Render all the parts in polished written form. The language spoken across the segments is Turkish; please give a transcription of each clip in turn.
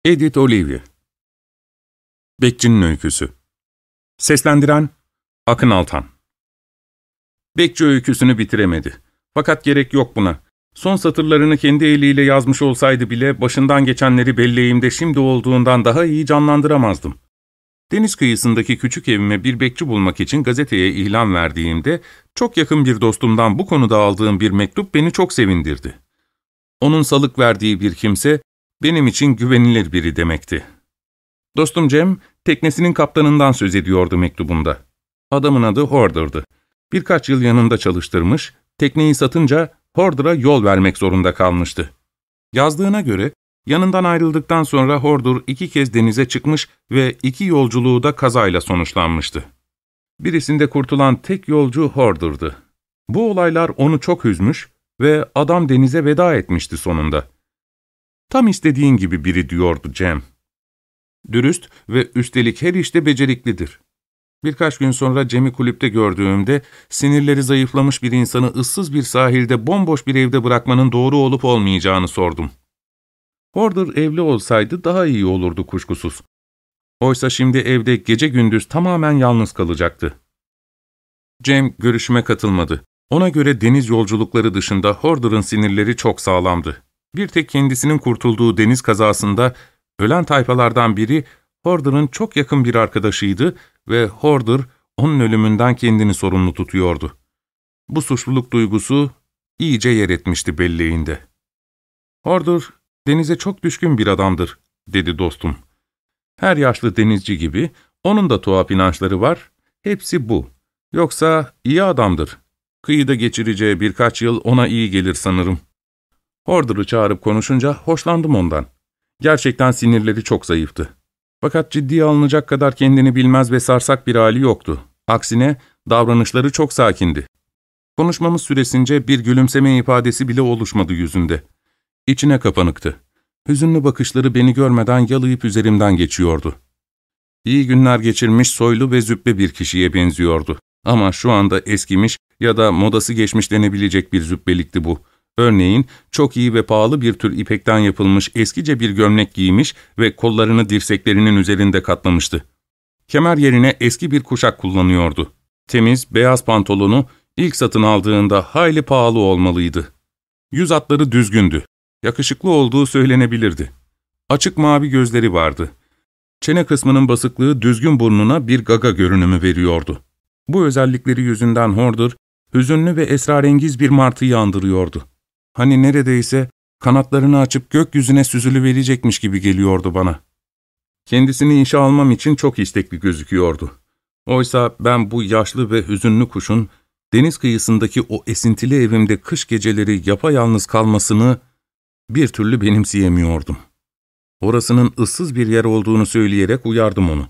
Edith Olivia. Bekçinin Öyküsü. Seslendiren Akın Altan. Bekçi öyküsünü bitiremedi. Fakat gerek yok buna. Son satırlarını kendi eliyle yazmış olsaydı bile başından geçenleri belleğimde şimdi olduğundan daha iyi canlandıramazdım. Deniz kıyısındaki küçük evime bir bekçi bulmak için gazeteye ilan verdiğimde çok yakın bir dostumdan bu konuda aldığım bir mektup beni çok sevindirdi. Onun salık verdiği bir kimse benim için güvenilir biri demekti. Dostum Cem, teknesinin kaptanından söz ediyordu mektubunda. Adamın adı Horder'dı. Birkaç yıl yanında çalıştırmış, tekneyi satınca Horder'a yol vermek zorunda kalmıştı. Yazdığına göre, yanından ayrıldıktan sonra Horder 2 kez denize çıkmış ve 2 yolculuğu da kazayla sonuçlanmıştı. Birisinde kurtulan tek yolcu Horder'dı. Bu olaylar onu çok üzmüş ve adam denize veda etmişti sonunda. Tam istediğin gibi biri diyordu Cem. Dürüst ve üstelik her işte beceriklidir. Birkaç gün sonra Cem'i kulüpte gördüğümde sinirleri zayıflamış bir insanı ıssız bir sahilde bomboş bir evde bırakmanın doğru olup olmayacağını sordum. Horder evli olsaydı daha iyi olurdu kuşkusuz. Oysa şimdi evde gece gündüz tamamen yalnız kalacaktı. Cem görüşüme katılmadı. Ona göre deniz yolculukları dışında Horder'ın sinirleri çok sağlamdı. Bir tek kendisinin kurtulduğu deniz kazasında ölen tayfalardan biri Horder'ın çok yakın bir arkadaşıydı ve Horder onun ölümünden kendini sorumlu tutuyordu. Bu suçluluk duygusu iyice yer etmişti belleğinde. Horder, denize çok düşkün bir adamdır, dedi dostum. Her yaşlı denizci gibi onun da tuhaf inançları var, hepsi bu. Yoksa iyi adamdır. Kıyıda geçireceği birkaç yıl ona iyi gelir sanırım. Horder'ı çağırıp konuşunca hoşlandım ondan. Gerçekten sinirleri çok zayıftı. Fakat ciddiye alınacak kadar kendini bilmez ve sarsak bir hali yoktu. Aksine davranışları çok sakindi. Konuşmamız süresince bir gülümseme ifadesi bile oluşmadı yüzünde. İçine kapanıktı. Hüzünlü bakışları beni görmeden yalayıp üzerimden geçiyordu. İyi günler geçirmiş soylu ve züppe bir kişiye benziyordu. Ama şu anda eskimiş ya da modası geçmiş denebilecek bir züppelikti bu. Örneğin çok iyi ve pahalı bir tür ipekten yapılmış eskice bir gömlek giymiş ve kollarını dirseklerinin üzerinde katlamıştı. Kemer yerine eski bir kuşak kullanıyordu. Temiz, beyaz pantolonu ilk satın aldığında hayli pahalı olmalıydı. Yüz hatları düzgündü. Yakışıklı olduğu söylenebilirdi. Açık mavi gözleri vardı. Çene kısmının basıklığı düzgün burnuna bir gaga görünümü veriyordu. Bu özellikleri yüzünden Horder, hüzünlü ve esrarengiz bir martıyı andırıyordu. Hani neredeyse kanatlarını açıp gökyüzüne süzülüverecekmiş gibi geliyordu bana. Kendisini işe almam için çok istekli gözüküyordu. Oysa ben bu yaşlı ve hüzünlü kuşun deniz kıyısındaki o esintili evimde kış geceleri yapayalnız kalmasını bir türlü benimseyemiyordum. Orasının ıssız bir yer olduğunu söyleyerek uyardım onu.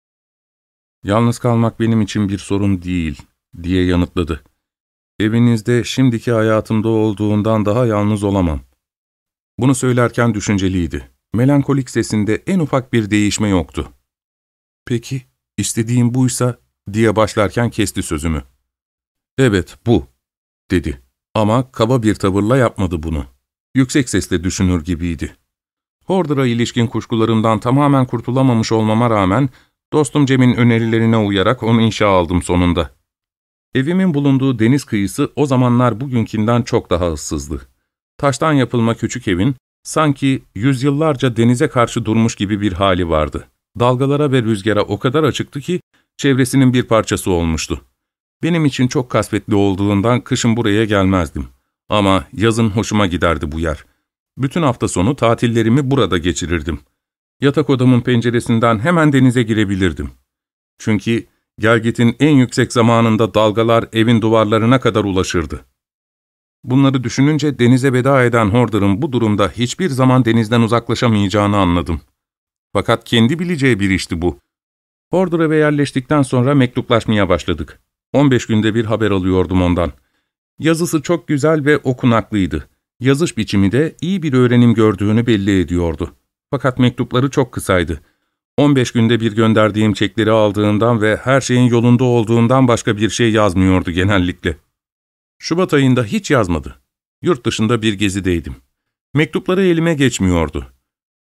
"Yalnız kalmak benim için bir sorun değil," diye yanıtladı. "Evinizde şimdiki hayatımda olduğundan daha yalnız olamam." Bunu söylerken düşünceliydi. Melankolik sesinde en ufak bir değişme yoktu. "Peki, istediğim buysa," diye başlarken kesti sözümü. "Evet, bu," dedi. Ama kaba bir tavırla yapmadı bunu. Yüksek sesle düşünür gibiydi. Horder'a ilişkin kuşkularımdan tamamen kurtulamamış olmama rağmen, dostum Cem'in önerilerine uyarak onu işe aldım sonunda. Evimin bulunduğu deniz kıyısı o zamanlar bugünkünden çok daha ıssızdı. Taştan yapılma küçük evin, sanki yüzyıllarca denize karşı durmuş gibi bir hali vardı. Dalgalara ve rüzgara o kadar açıktı ki, çevresinin bir parçası olmuştu. Benim için çok kasvetli olduğundan kışın buraya gelmezdim. Ama yazın hoşuma giderdi bu yer. Bütün hafta sonu tatillerimi burada geçirirdim. Yatak odamın penceresinden hemen denize girebilirdim. Çünkü gelgitin en yüksek zamanında dalgalar evin duvarlarına kadar ulaşırdı. Bunları düşününce denize veda eden Horder'ın bu durumda hiçbir zaman denizden uzaklaşamayacağını anladım. Fakat kendi bileceği bir işti bu. Horder'a ve yerleştikten sonra mektuplaşmaya başladık. 15 günde bir haber alıyordum ondan. Yazısı çok güzel ve okunaklıydı. Yazış biçimi de iyi bir öğrenim gördüğünü belli ediyordu. Fakat mektupları çok kısaydı. 15 günde bir gönderdiğim çekleri aldığından ve her şeyin yolunda olduğundan başka bir şey yazmıyordu genellikle. Şubat ayında hiç yazmadı. Yurt dışında bir gezideydim. Mektupları elime geçmiyordu.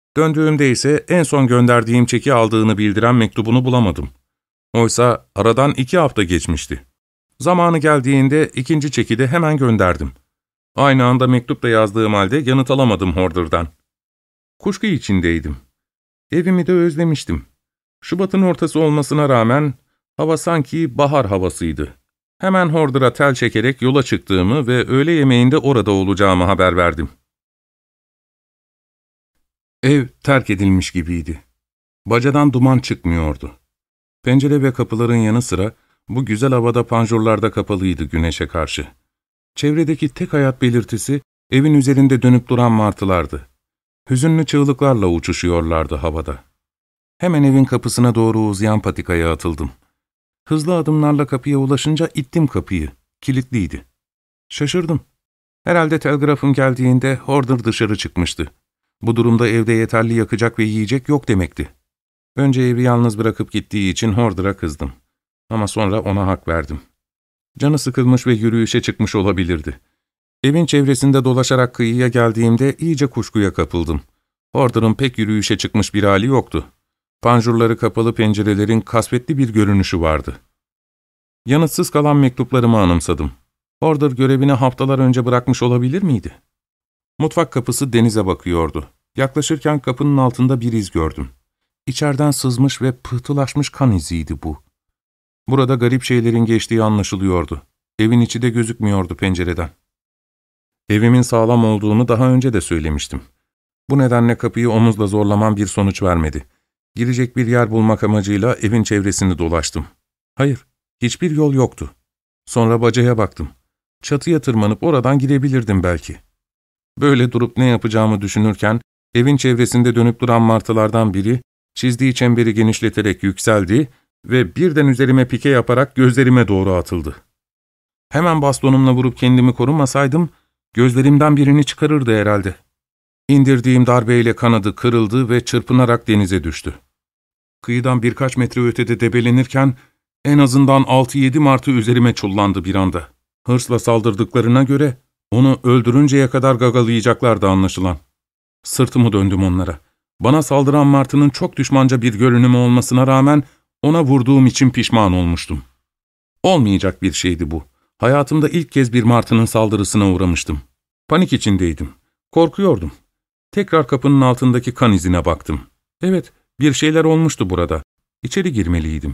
Döndüğümde ise en son gönderdiğim çeki aldığını bildiren mektubunu bulamadım. Oysa aradan 2 hafta geçmişti. Zamanı geldiğinde ikinci çeki de hemen gönderdim. Aynı anda mektup da yazdığım halde yanıt alamadım Horder'dan. Kuşku içindeydim. Evimi de özlemiştim. Şubat'ın ortası olmasına rağmen hava sanki bahar havasıydı. Hemen Horder'a tel çekerek yola çıktığımı ve öğle yemeğinde orada olacağımı haber verdim. Ev terk edilmiş gibiydi. Bacadan duman çıkmıyordu. Pencere ve kapıların yanı sıra bu güzel havada panjurlar da kapalıydı güneşe karşı. Çevredeki tek hayat belirtisi evin üzerinde dönüp duran martılardı. Hüzünlü çığlıklarla uçuşuyorlardı havada. Hemen evin kapısına doğru uzayan patikaya atıldım. Hızlı adımlarla kapıya ulaşınca ittim kapıyı. Kilitliydi. Şaşırdım. Herhalde telgrafım geldiğinde Horder dışarı çıkmıştı. Bu durumda evde yeterli yakacak ve yiyecek yok demekti. Önce evi yalnız bırakıp gittiği için Horder'a kızdım. Ama sonra ona hak verdim. Canı sıkılmış ve yürüyüşe çıkmış olabilirdi. Evin çevresinde dolaşarak kıyıya geldiğimde iyice kuşkuya kapıldım. Horder'ın pek yürüyüşe çıkmış bir hali yoktu. Panjurları kapalı pencerelerin kasvetli bir görünüşü vardı. Yanıtsız kalan mektuplarımı anımsadım. Horder görevini haftalar önce bırakmış olabilir miydi? Mutfak kapısı denize bakıyordu. Yaklaşırken kapının altında bir iz gördüm. İçeriden sızmış ve pıhtılaşmış kan iziydi bu. Burada garip şeylerin geçtiği anlaşılıyordu. Evin içi de gözükmüyordu pencereden. Evimin sağlam olduğunu daha önce de söylemiştim. Bu nedenle kapıyı omuzla zorlamam bir sonuç vermedi. Girecek bir yer bulmak amacıyla evin çevresini dolaştım. Hayır, hiçbir yol yoktu. Sonra bacaya baktım. Çatıya tırmanıp oradan girebilirdim belki. Böyle durup ne yapacağımı düşünürken, evin çevresinde dönüp duran martılardan biri, çizdiği çemberi genişleterek yükseldi ve birden üzerime pike yaparak gözlerime doğru atıldı. Hemen bastonumla vurup kendimi korumasaydım, gözlerimden birini çıkarırdı herhalde. İndirdiğim darbeyle kanadı kırıldı ve çırpınarak denize düştü. Kıyıdan birkaç metre ötede debelenirken, en azından 6-7 martı üzerime çullandı bir anda. Hırsla saldırdıklarına göre, onu öldürünceye kadar gagalayacaklardı anlaşılan. Sırtımı döndüm onlara. Bana saldıran martının çok düşmanca bir görünümü olmasına rağmen, ona vurduğum için pişman olmuştum. Olmayacak bir şeydi bu. Hayatımda ilk kez bir martının saldırısına uğramıştım. Panik içindeydim. Korkuyordum. Tekrar kapının altındaki kan izine baktım. Evet, bir şeyler olmuştu burada. İçeri girmeliydim.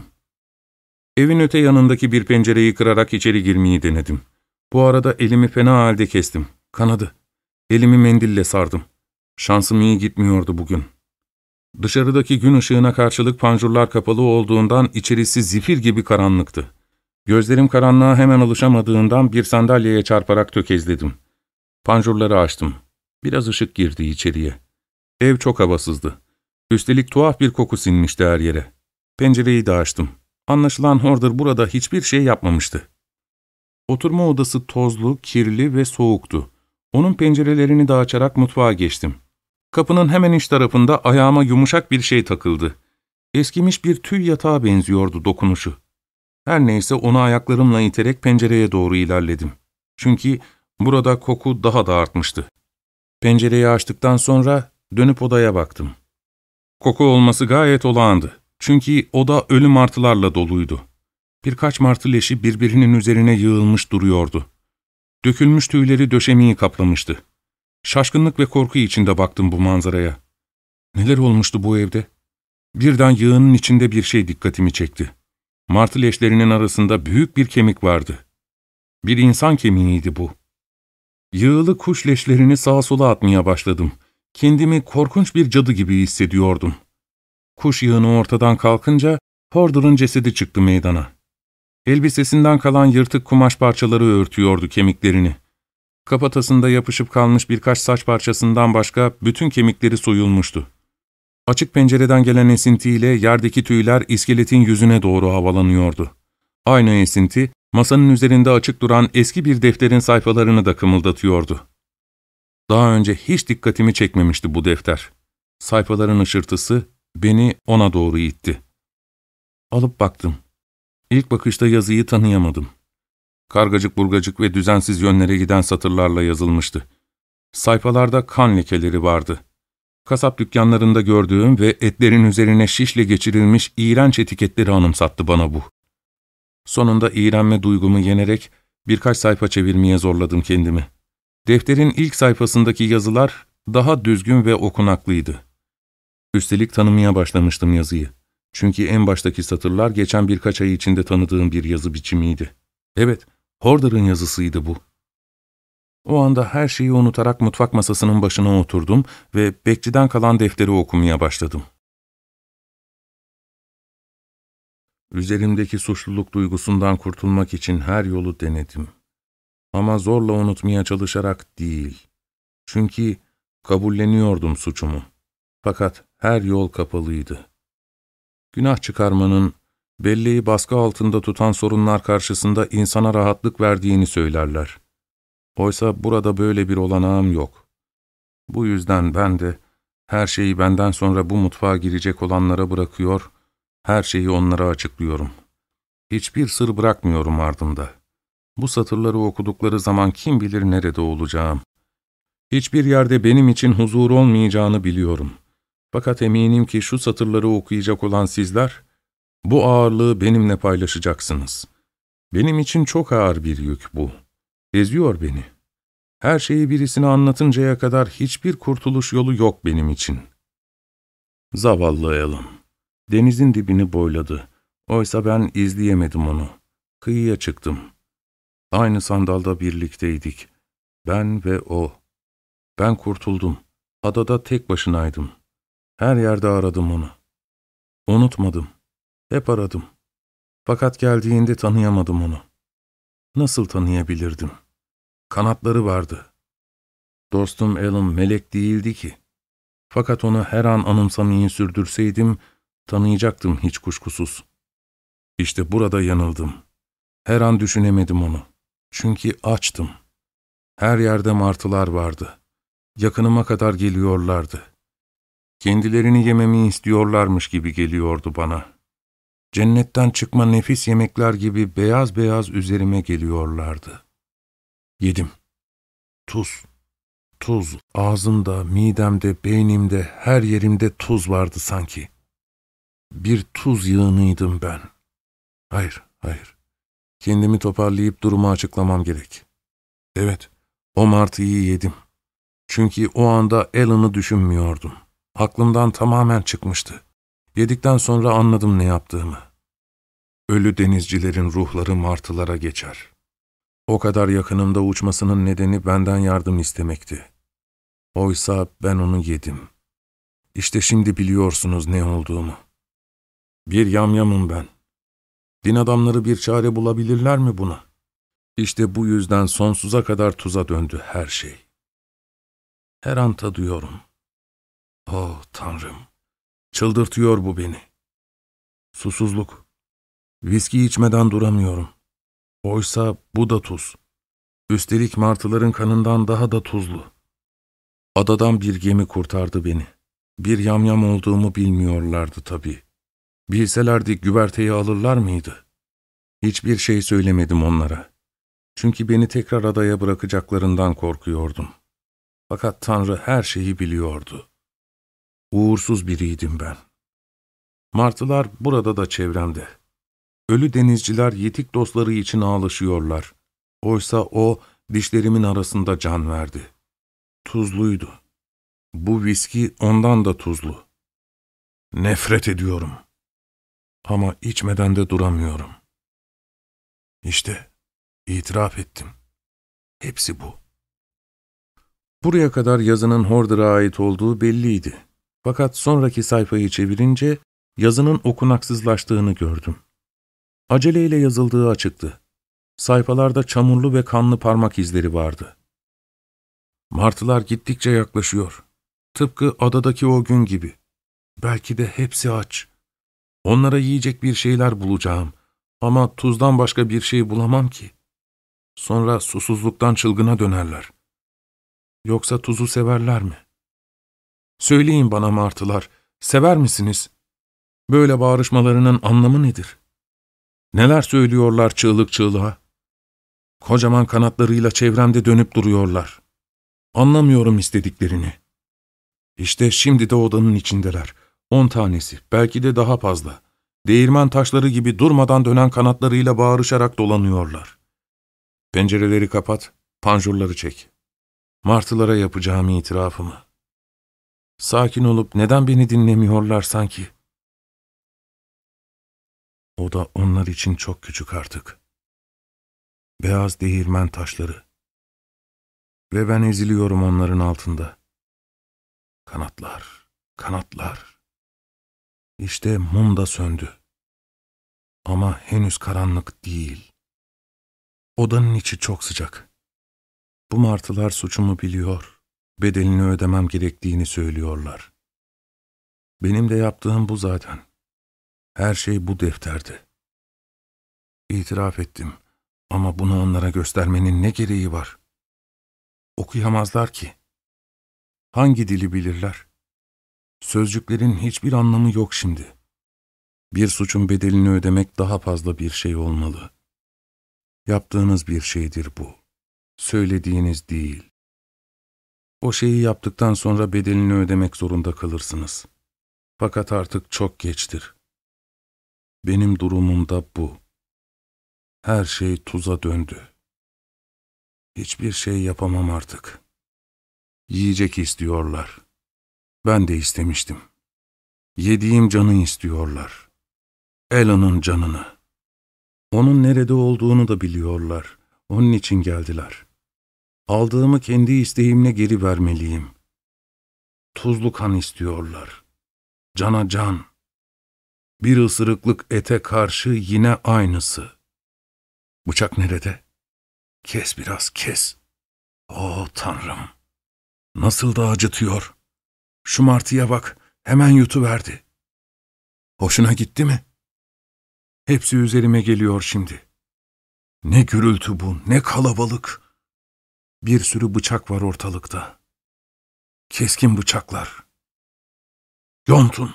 Evin öte yanındaki bir pencereyi kırarak içeri girmeyi denedim. Bu arada elimi fena halde kestim. Kanadı. Elimi mendille sardım. Şansım iyi gitmiyordu bugün. Dışarıdaki gün ışığına karşılık panjurlar kapalı olduğundan içerisi zifir gibi karanlıktı. Gözlerim karanlığa hemen alışamadığından bir sandalyeye çarparak tökezledim. Panjurları açtım. Biraz ışık girdi içeriye. Ev çok havasızdı. Üstelik tuhaf bir koku sinmişti her yere. Pencereyi de açtım. Anlaşılan Horder burada hiçbir şey yapmamıştı. Oturma odası tozlu, kirli ve soğuktu. Onun pencerelerini de açarak mutfağa geçtim. Kapının hemen iç tarafında ayağıma yumuşak bir şey takıldı. Eskimiş bir tül yatağa benziyordu dokunuşu. Her neyse onu ayaklarımla iterek pencereye doğru ilerledim. Çünkü burada koku daha da artmıştı. Pencereyi açtıktan sonra dönüp odaya baktım. Koku olması gayet olağandı. Çünkü oda ölü martılarla doluydu. Birkaç martı leşi birbirinin üzerine yığılmış duruyordu. Dökülmüş tüyleri döşemeyi kaplamıştı. Şaşkınlık ve korku içinde baktım bu manzaraya. Neler olmuştu bu evde? Birden yığının içinde bir şey dikkatimi çekti. Martı leşlerinin arasında büyük bir kemik vardı. Bir insan kemiğiydi bu. Yığılı kuş leşlerini sağa sola atmaya başladım. Kendimi korkunç bir cadı gibi hissediyordum. Kuş yığını ortadan kalkınca Horder'ın cesedi çıktı meydana. Elbisesinden kalan yırtık kumaş parçaları örtüyordu kemiklerini. Kafatasında yapışıp kalmış birkaç saç parçasından başka bütün kemikleri soyulmuştu. Açık pencereden gelen esintiyle yerdeki tüyler iskeletin yüzüne doğru havalanıyordu. Aynı esinti, masanın üzerinde açık duran eski bir defterin sayfalarını da kımıldatıyordu. Daha önce hiç dikkatimi çekmemişti bu defter. Sayfaların ışırtısı beni ona doğru itti. Alıp baktım. İlk bakışta yazıyı tanıyamadım. Kargacık burgacık ve düzensiz yönlere giden satırlarla yazılmıştı. Sayfalarda kan lekeleri vardı. Kasap dükkanlarında gördüğüm ve etlerin üzerine şişle geçirilmiş iğrenç etiketleri anımsattı bana bu. Sonunda iğrenme duygumu yenerek birkaç sayfa çevirmeye zorladım kendimi. Defterin ilk sayfasındaki yazılar daha düzgün ve okunaklıydı. Üstelik tanımaya başlamıştım yazıyı. Çünkü en baştaki satırlar geçen birkaç ay içinde tanıdığım bir yazı biçimiydi. Evet, Horder'ın yazısıydı bu. O anda her şeyi unutarak mutfak masasının başına oturdum ve bekçiden kalan defteri okumaya başladım. Üzerimdeki suçluluk duygusundan kurtulmak için her yolu denedim. Ama zorla unutmaya çalışarak değil. Çünkü kabulleniyordum suçumu. Fakat her yol kapalıydı. Günah çıkarmanın, belleği baskı altında tutan sorunlar karşısında insana rahatlık verdiğini söylerler. Oysa burada böyle bir olanağım yok. Bu yüzden ben de her şeyi benden sonra bu mutfağa girecek olanlara bırakıyor, her şeyi onlara açıklıyorum. Hiçbir sır bırakmıyorum ardımda. Bu satırları okudukları zaman kim bilir nerede olacağım. Hiçbir yerde benim için huzur olmayacağını biliyorum. Fakat eminim ki şu satırları okuyacak olan sizler, bu ağırlığı benimle paylaşacaksınız. Benim için çok ağır bir yük bu. Eziyor beni. Her şeyi birisine anlatıncaya kadar hiçbir kurtuluş yolu yok benim için. Zavallı Alan. Denizin dibini boyladı. Oysa ben izleyemedim onu. Kıyıya çıktım. Aynı sandalda birlikteydik. Ben ve o. Ben kurtuldum. Adada tek başınaydım. Her yerde aradım onu. Unutmadım. Hep aradım. Fakat geldiğinde tanıyamadım onu. Nasıl tanıyabilirdim? Kanatları vardı. Dostum Alan melek değildi ki. Fakat onu her an anımsamayı sürdürseydim, tanıyacaktım hiç kuşkusuz. İşte burada yanıldım. Her an düşünemedim onu. Çünkü açtım. Her yerde martılar vardı. Yakınıma kadar geliyorlardı. Kendilerini yememi istiyorlarmış gibi geliyordu bana. Cennetten çıkma nefis yemekler gibi beyaz beyaz üzerime geliyorlardı. Yedim. Tuz. Tuz, ağzımda, midemde, beynimde, her yerimde tuz vardı sanki. Bir tuz yığınıydım ben. Hayır. Kendimi toparlayıp durumu açıklamam gerek. Evet, o martıyı yedim. Çünkü o anda Alan'ı düşünmüyordum. Aklımdan tamamen çıkmıştı. Yedikten sonra anladım ne yaptığımı. Ölü denizcilerin ruhları martılara geçer. O kadar yakınımda uçmasının nedeni benden yardım istemekti. Oysa ben onu yedim. İşte şimdi biliyorsunuz ne olduğumu. Bir yamyamım ben. Din adamları bir çare bulabilirler mi buna? İşte bu yüzden sonsuza kadar tuza döndü her şey. Her an tadıyorum. Oh Tanrım! Çıldırtıyor bu beni. Susuzluk. Viski içmeden duramıyorum. Oysa bu da tuz. Üstelik martıların kanından daha da tuzlu. Adadan bir gemi kurtardı beni. Bir yamyam olduğumu bilmiyorlardı tabii. Bilselerdi güverteyi alırlar mıydı? Hiçbir şey söylemedim onlara. Çünkü beni tekrar adaya bırakacaklarından korkuyordum. Fakat Tanrı her şeyi biliyordu. Uğursuz biriydim ben. Martılar burada da çevremde. Ölü denizciler yetik dostları için ağlaşıyorlar. Oysa o dişlerimin arasında can verdi. Tuzluydu. Bu viski ondan da tuzlu. Nefret ediyorum. Ama içmeden de duramıyorum. İşte itiraf ettim. Hepsi bu. Buraya kadar yazının Horder'a ait olduğu belliydi. Fakat sonraki sayfayı çevirince yazının okunaksızlaştığını gördüm. Aceleyle yazıldığı açıktı. Sayfalarda çamurlu ve kanlı parmak izleri vardı. Martılar gittikçe yaklaşıyor. Tıpkı adadaki o gün gibi. Belki de hepsi aç. Onlara yiyecek bir şeyler bulacağım. Ama tuzdan başka bir şey bulamam ki. Sonra susuzluktan çılgına dönerler. Yoksa tuzu severler mi? Söyleyin bana martılar, sever misiniz? Böyle bağırışmalarının anlamı nedir? Neler söylüyorlar çığlık çığlığa? Kocaman kanatlarıyla çevremde dönüp duruyorlar. Anlamıyorum istediklerini. İşte şimdi de odanın içindeler. 10 tanesi, belki de daha fazla. Değirmen taşları gibi durmadan dönen kanatlarıyla bağırışarak dolanıyorlar. Pencereleri kapat, panjurları çek. Martılara yapacağım itirafımı. Sakin olup neden beni dinlemiyorlar sanki? Oda onlar için çok küçük artık. Beyaz değirmen taşları. Ve ben eziliyorum onların altında. Kanatlar, kanatlar. İşte mum da söndü. Ama henüz karanlık değil. Odanın içi çok sıcak. Bu martılar suçumu biliyor, bedelini ödemem gerektiğini söylüyorlar. Benim de yaptığım bu zaten. Her şey bu defterde. İtiraf ettim ama bunu onlara göstermenin ne gereği var? Okuyamazlar ki. Hangi dili bilirler? Sözcüklerin hiçbir anlamı yok şimdi. Bir suçun bedelini ödemek daha fazla bir şey olmalı. Yaptığınız bir şeydir bu. Söylediğiniz değil. O şeyi yaptıktan sonra bedelini ödemek zorunda kalırsınız. Fakat artık çok geçtir. Benim durumum da bu. Her şey tuza döndü. Hiçbir şey yapamam artık. Yiyecek istiyorlar. Ben de istemiştim. Yediğim canı istiyorlar. Alan'ın canını. Onun nerede olduğunu da biliyorlar. Onun için geldiler. Aldığımı kendi isteğimle geri vermeliyim. Tuzlu kan istiyorlar. Cana can. Bir ısırıklık ete karşı yine aynısı. Bıçak nerede? Kes biraz, kes. Oh Tanrım! Nasıl da acıtıyor. Şu martıya bak, hemen yutuverdi. Hoşuna gitti mi? Hepsi üzerime geliyor şimdi. Ne gürültü bu, ne kalabalık. Bir sürü bıçak var ortalıkta. Keskin bıçaklar. Yontun.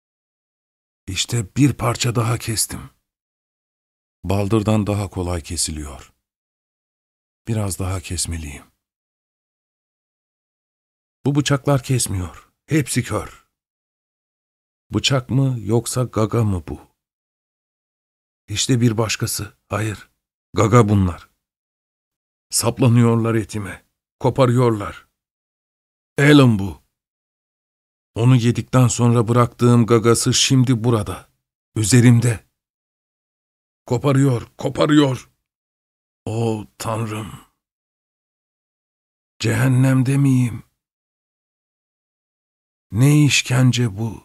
İşte bir parça daha kestim. Baldırdan daha kolay kesiliyor. Biraz daha kesmeliyim. Bu bıçaklar kesmiyor. Hepsi kör. Bıçak mı yoksa gaga mı bu? İşte bir başkası. Hayır, gaga bunlar. Saplanıyorlar etime. Koparıyorlar. Alan bu. Onu yedikten sonra bıraktığım gagası şimdi burada. Üzerimde. Koparıyor, koparıyor. O Tanrım! Cehennemde miyim? Ne işkence bu?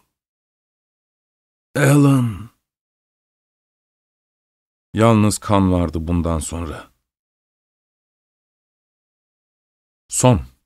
Alan! Yalnız kan vardı bundan sonra. Son.